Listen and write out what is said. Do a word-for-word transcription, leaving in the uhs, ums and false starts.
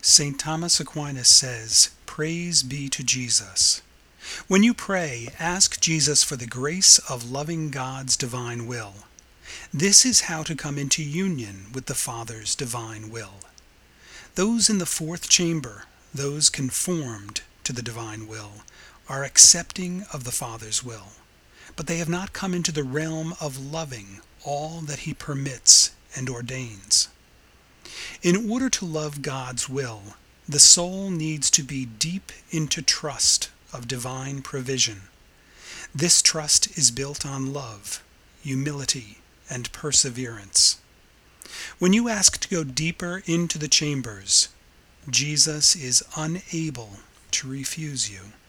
Saint Thomas Aquinas says, "Praise be to Jesus." When you pray, ask Jesus for the grace of loving God's divine will. This is how to come into union with the Father's divine will. Those in the fourth chamber, those conformed to the divine will, are accepting of the Father's will, but they have not come into the realm of loving all that He permits and ordains. In order to love God's will, the soul needs to be deep into trust of divine provision. This trust is built on love, humility, and perseverance. When you ask to go deeper into the chambers, Jesus is unable to refuse you.